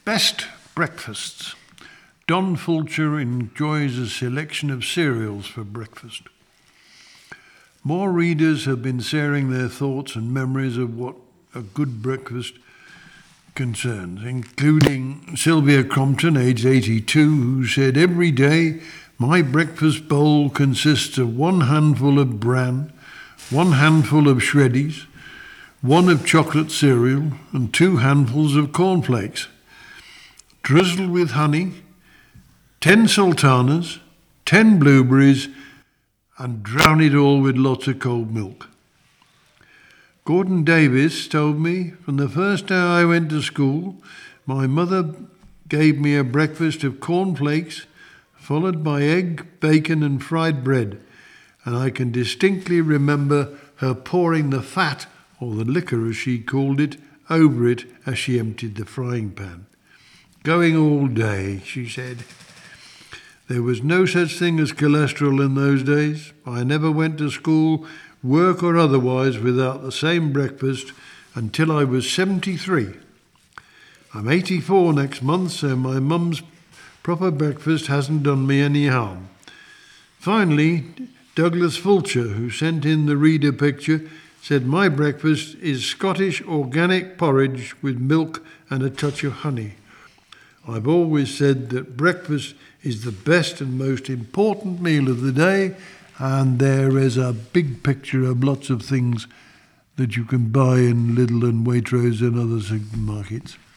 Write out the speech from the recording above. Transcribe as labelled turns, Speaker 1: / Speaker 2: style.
Speaker 1: Best breakfasts. Don Fulcher enjoys a selection of cereals for breakfast. More readers have been sharing their thoughts and memories of what a good breakfast concerns, including Sylvia Crompton, aged 82, who said, "Every day my breakfast bowl consists of 1 handful of bran, 1 handful of shreddies, 1 of chocolate cereal, and 2 handfuls of cornflakes, drizzled with honey, 10 sultanas, 10 blueberries, and drown it all with lots of cold milk." Gordon Davis told me, "From the first day I went to school, my mother gave me a breakfast of cornflakes, followed by egg, bacon, and fried bread, and I can distinctly remember her pouring the fat, or the liquor as she called it, over it as she emptied the frying pan. Going all day," she said. There was no such thing as cholesterol in those days. I never went to school, work or otherwise, without the same breakfast until I was 73. I'm 84 next month, so my mum's proper breakfast hasn't done me any harm. Finally, Douglas Fulcher, who sent in the reader picture, said, "My breakfast is Scottish organic porridge with milk and a touch of honey. I've always said that breakfast is the best and most important meal of the day," and there is a big picture of lots of things that you can buy in Lidl and Waitrose and other supermarkets.